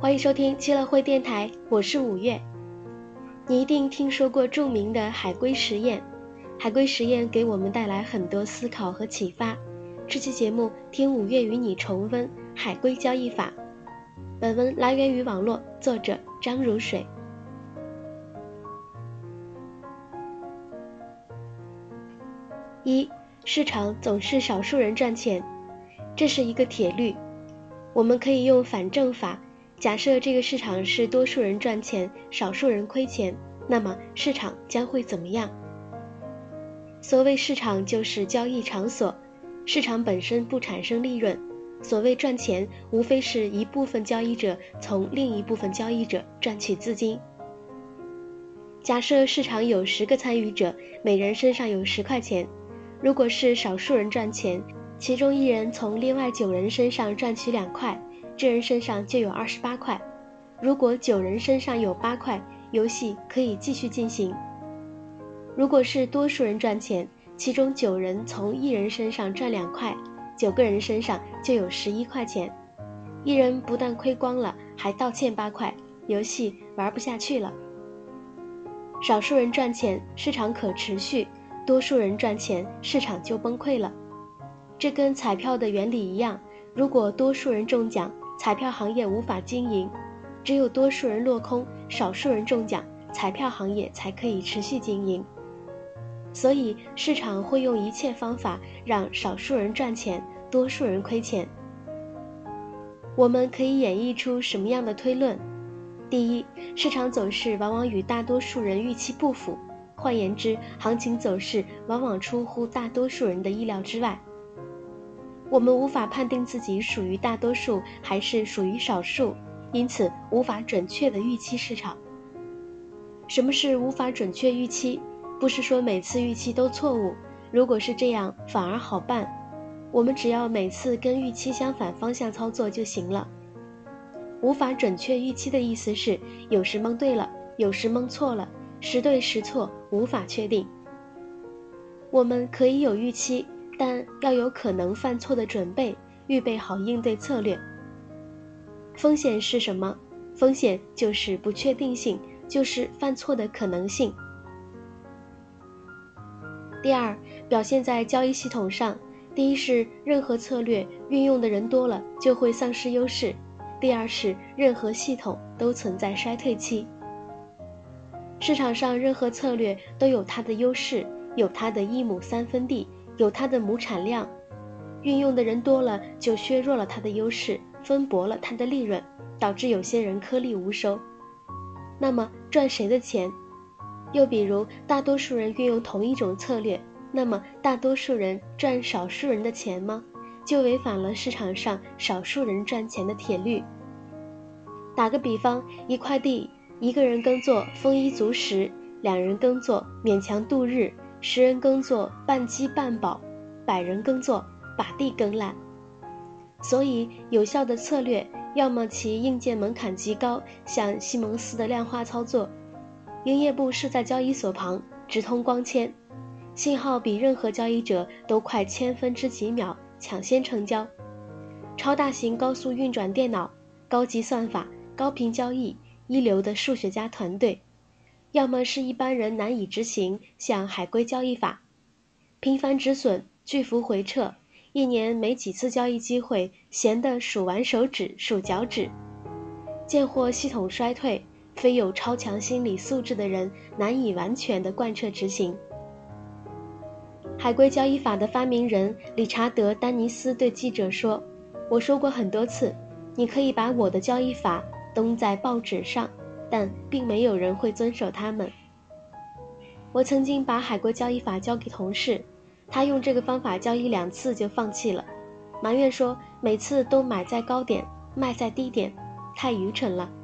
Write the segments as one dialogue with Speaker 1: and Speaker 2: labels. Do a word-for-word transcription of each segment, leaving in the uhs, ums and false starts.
Speaker 1: 欢迎收听七乐会电台，我是五月。你一定听说过著名的海龟实验，海龟实验给我们带来很多思考和启发。这期节目听五月与你重温海龟交易法。本文来源于网络，作者张如水。一，市场总是少数人赚钱，这是一个铁律。我们可以用反证法，假设这个市场是多数人赚钱，少数人亏钱，那么市场将会怎么样？所谓市场就是交易场所，市场本身不产生利润，所谓赚钱无非是一部分交易者从另一部分交易者赚取资金。假设市场有十个参与者，每人身上有十块钱，如果是少数人赚钱，其中一人从另外九人身上赚取两块，这人身上就有二十八块。如果九人身上有八块，游戏可以继续进行。如果是多数人赚钱，其中九人从一人身上赚两块，九个人身上就有十一块钱。一人不但亏光了，还倒欠八块，游戏玩不下去了。少数人赚钱，市场可持续；多数人赚钱，市场就崩溃了。这跟彩票的原理一样，如果多数人中奖，彩票行业无法经营；只有多数人落空，少数人中奖，彩票行业才可以持续经营。所以市场会用一切方法让少数人赚钱，多数人亏钱。我们可以演绎出什么样的推论？第一，市场走势往往与大多数人预期不符，换言之，行情走势往往出乎大多数人的意料之外。我们无法判定自己属于大多数还是属于少数，因此无法准确地预期市场。什么是无法准确预期？不是说每次预期都错误，如果是这样反而好办，我们只要每次跟预期相反方向操作就行了。无法准确预期的意思是，有时蒙对了，有时蒙错了，时对时错，无法确定。我们可以有预期，但要有可能犯错的准备，预备好应对策略。风险是什么？风险就是不确定性，就是犯错的可能性。第二，表现在交易系统上，第一是任何策略运用的人多了就会丧失优势，第二是任何系统都存在衰退期。市场上任何策略都有它的优势，有它的一亩三分地，有它的亩产量，运用的人多了就削弱了它的优势，分薄了它的利润，导致有些人颗粒无收。那么赚谁的钱？又比如大多数人运用同一种策略，那么大多数人赚少数人的钱吗？就违反了市场上少数人赚钱的铁律。打个比方，一块地，一个人耕作丰衣足食，两人耕作勉强度日，十人耕作半饥半饱，百人耕作把地耕烂。所以有效的策略，要么其硬件门槛极高，像西蒙斯的量化操作，营业部设在交易所旁，直通光纤，信号比任何交易者都快千分之几秒，抢先成交。超大型高速运转电脑，高级算法，高频交易，一流的数学家团队。要么是一般人难以执行，像海龟交易法，频繁止损，巨幅回撤，一年没几次交易机会，闲得数完手指数脚趾。见货系统衰退，非有超强心理素质的人难以完全地贯彻执行。海龟交易法的发明人理查德·丹尼斯对记者说，我说过很多次，你可以把我的交易法登在报纸上，但并没有人会遵守它们。我曾经把海龟交易法交给同事，他用这个方法交易两次就放弃了，埋怨说每次都买在高点，卖在低点，太愚蠢了。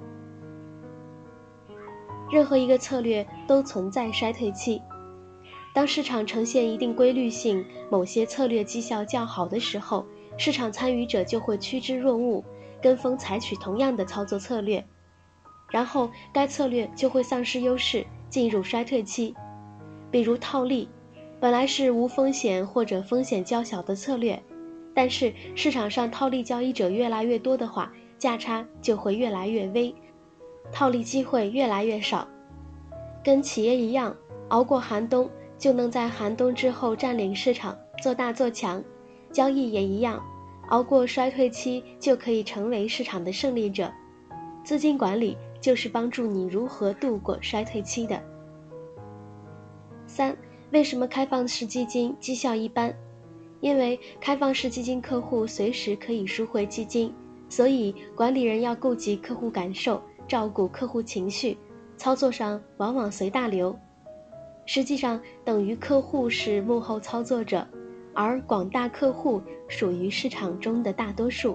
Speaker 1: 任何一个策略都存在衰退期。当市场呈现一定规律性，某些策略绩效较好的时候，市场参与者就会趋之若鹜，跟风采取同样的操作策略，然后该策略就会丧失优势，进入衰退期。比如套利，本来是无风险或者风险较小的策略，但是市场上套利交易者越来越多的话， 价差就会越来越微，套利机会越来越少。跟企业一样，熬过寒冬就能在寒冬之后占领市场，做大做强。交易也一样，熬过衰退期就可以成为市场的胜利者。资金管理就是帮助你如何度过衰退期的。三、为什么开放式基金绩效一般？因为开放式基金客户随时可以赎回基金，所以管理人要顾及客户感受，照顾客户情绪，操作上往往随大流。实际上等于客户是幕后操作者，而广大客户属于市场中的大多数。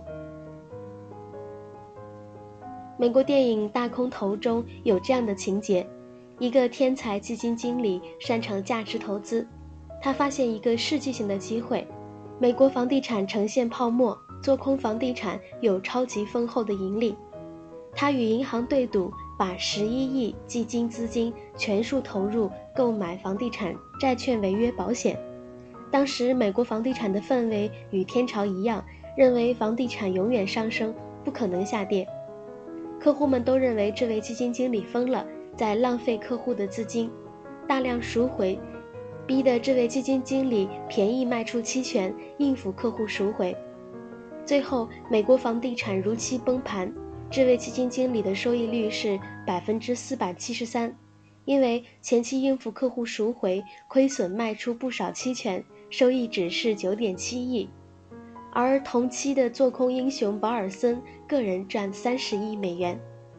Speaker 1: 美国电影《大空头》中有这样的情节，一个天才基金经理擅长价值投资，他发现一个世纪性的机会，美国房地产呈现泡沫，做空房地产有超级丰厚的盈利。他与银行对赌，把十一亿基金资金全数投入购买房地产债券违约保险。当时美国房地产的氛围与天朝一样，认为房地产永远上升，不可能下跌。客户们都认为这位基金经理疯了，在浪费客户的资金，大量赎回，逼得这位基金经理便宜卖出期权，应付客户赎回。最后美国房地产如期崩盘，这位基金经理的收益率是 百分之四百七十三， 因为前期应付客户赎回，亏损卖出不少期权，收益只是 九点七亿。而同期的做空英雄保尔森个人赚三十亿美元。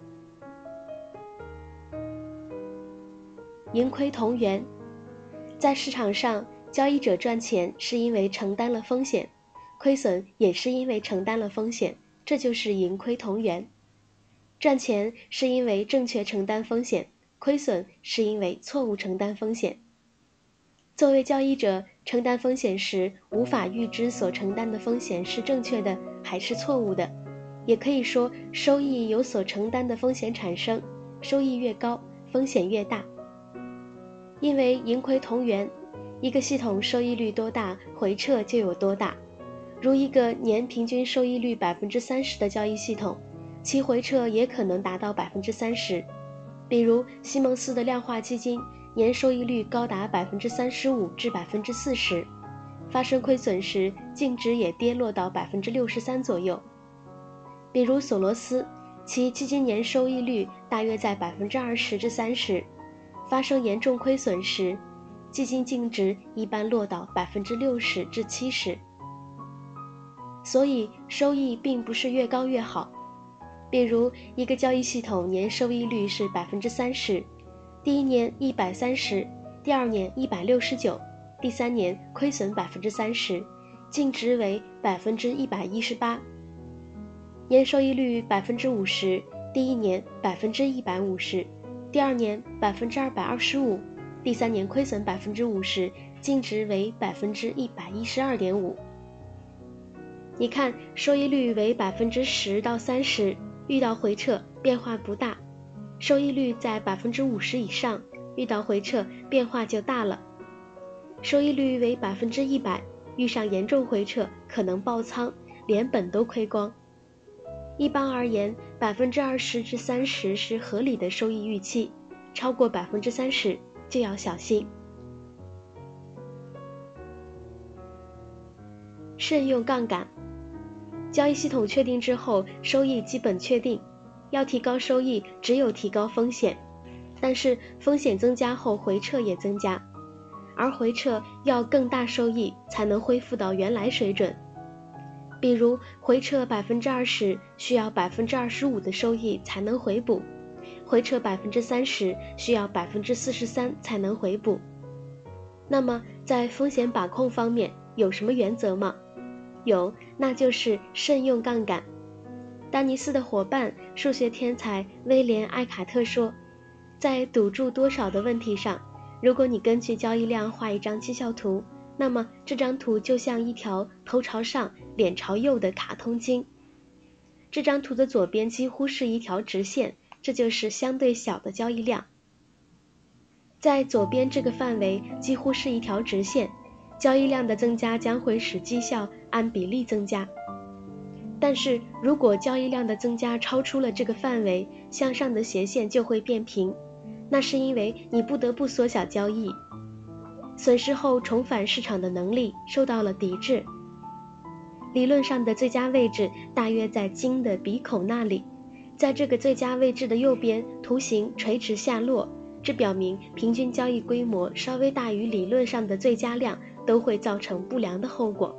Speaker 1: 盈亏同源，在市场上，交易者赚钱是因为承担了风险，亏损也是因为承担了风险，这就是盈亏同源。赚钱是因为正确承担风险，亏损是因为错误承担风险。作为交易者，承担风险时无法预知所承担的风险是正确的还是错误的，也可以说收益由所承担的风险产生，收益越高，风险越大。因为盈亏同源，一个系统收益率多大，回撤就有多大。如一个年平均收益率 百分之三十 的交易系统，其回撤也可能达到 百分之三十。比如西蒙斯的量化基金年收益率高达 百分之三十五 至 百分之四十， 发生亏损时净值也跌落到 百分之六十三 左右。比如索罗斯，其基金年收益率大约在 百分之二十 至三十， 发生严重亏损时基金净值一般落到 百分之六十 至七十。所以收益并不是越高越好。比如一个交易系统年收益率是 百分之三十， 第一年一百三十，第二年一百六十九，第三年亏损 百分之三十， 净值为 百分之一百一十八。年收益率 百分之五十， 第一年 百分之一百五十， 第二年 百分之二百二十五， 第三年亏损 百分之五十， 净值为 百分之一百一十二点五。 你看收益率为 百分之十到三十， 遇到回撤变化不大，收益率在 百分之五十 以上，遇到回撤变化就大了。收益率为 百分之一百， 遇上严重回撤可能爆仓，连本都亏光。一般而言 百分之二十 至三十 是合理的收益预期，超过 百分之三十 就要小心。慎用杠杆，交易系统确定之后，收益基本确定，要提高收益只有提高风险，但是风险增加后回撤也增加，而回撤要更大收益才能恢复到原来水准。比如回撤 百分之二十 需要 百分之二十五 的收益才能回补，回撤 百分之三十 需要 百分之四十三 才能回补。那么在风险把控方面有什么原则吗？有，那就是慎用杠杆。丹尼斯的伙伴数学天才威廉·艾卡特说，在赌注多少的问题上，如果你根据交易量画一张绩效图，那么这张图就像一条头朝上脸朝右的卡通经。这张图的左边几乎是一条直线，这就是相对小的交易量。在左边这个范围几乎是一条直线，交易量的增加将会使绩效按比例增加。 但是如果交易量的增加超出了这个范围，向上的斜线就会变平，那是因为你不得不缩小交易，损失后重返市场的能力受到了抵制。理论上的最佳位置大约在金的鼻孔那里，在这个最佳位置的右边，图形垂直下落，这表明平均交易规模稍微大于理论上的最佳量都会造成不良的后果。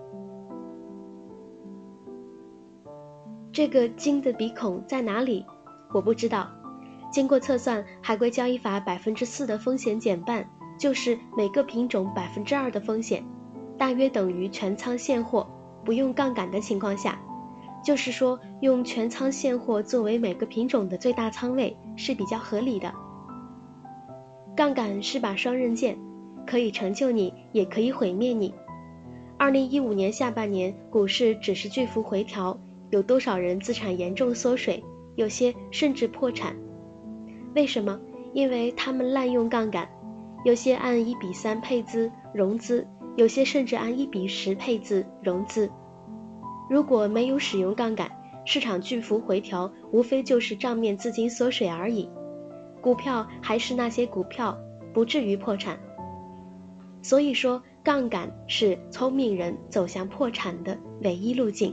Speaker 1: 这个金的鼻孔在哪里？我不知道。经过测算，海归交易法 百分之四 的风险减半，就是每个品种 百分之二 的风险，大约等于全仓现货，不用杠杆的情况下，就是说用全仓现货作为每个品种的最大仓位是比较合理的。杠杆是把双刃剑，可以成就你，也可以毁灭你。二零一五年下半年股市只是巨幅回调，有多少人资产严重缩水，有些甚至破产。为什么？因为他们滥用杠杆，有些按一比三配资融资，有些甚至按一比十配资融资。如果没有使用杠杆，市场巨幅回调无非就是账面资金缩水而已，股票还是那些股票，不至于破产。所以说，杠杆是聪明人走向破产的唯一路径。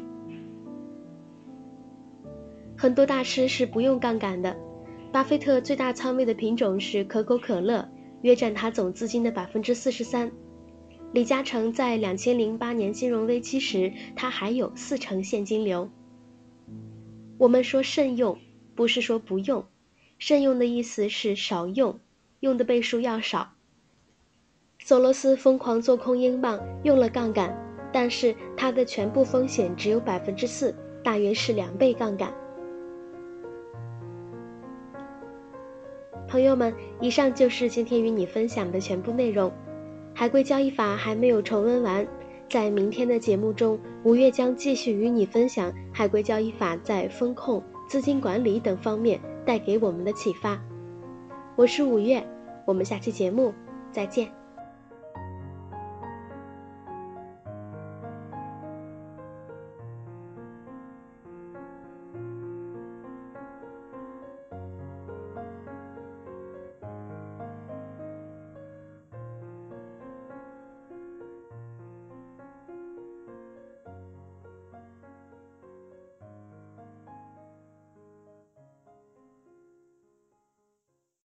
Speaker 1: 很多大师是不用杠杆的，巴菲特最大仓位的品种是可口可乐，约占他总资金的 百分之四十三。李嘉诚在两千零八年金融危机时，他还有四成现金流。我们说慎用，不是说不用，慎用的意思是少用，用的倍数要少。索罗斯疯狂做空英镑，用了杠杆，但是他的全部风险只有 百分之四， 大约是两倍杠杆。朋友们，以上就是今天与你分享的全部内容。海归交易法还没有重温完，在明天的节目中，吴越将继续与你分享海归交易法在风控、资金管理等方面带给我们的启发。我是吴越，我们下期节目再见。